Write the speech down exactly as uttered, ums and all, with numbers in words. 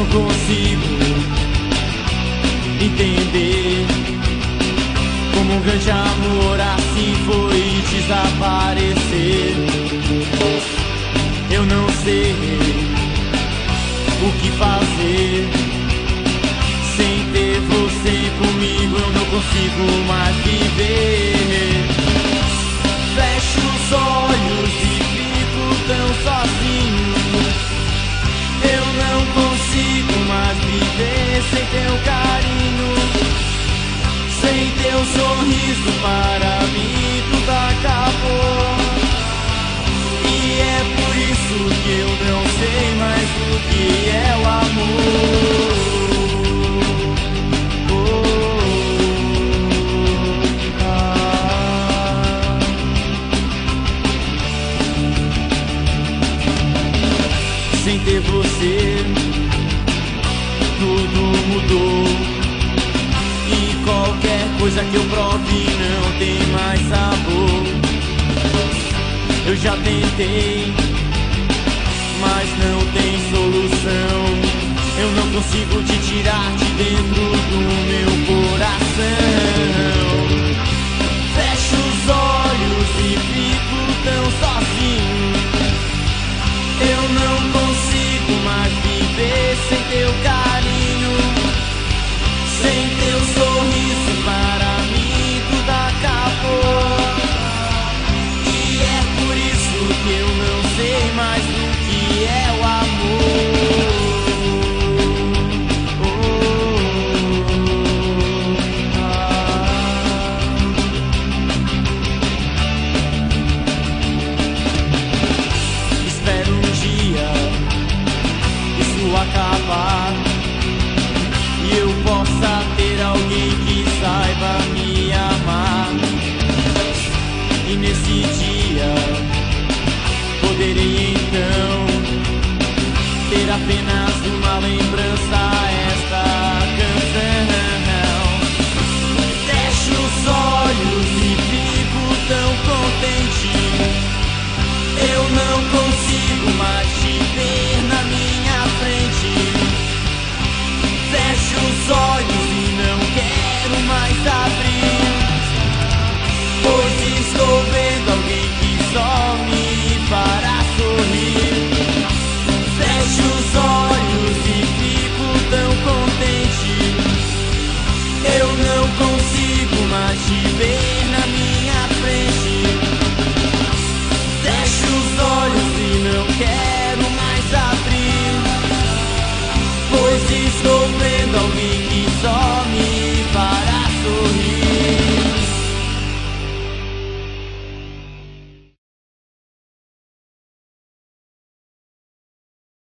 não consigo entender como um grande amor assim foi desaparecer. Eu não sei o que fazer. Sem ter você comigo eu não consigo mais viver. Fecho os olhos e fico tão sozinho. Eu não consigo mais viver sem teu carinho, sem teu sorriso. Para mim tudo acabou. E é por isso que eu não sei mais o que é o amor. Sem ter você, tudo mudou. E qualquer coisa que eu prove não tem mais sabor. Eu já tentei, mas não tem solução. Eu não consigo te tirar de dentro do meu coração.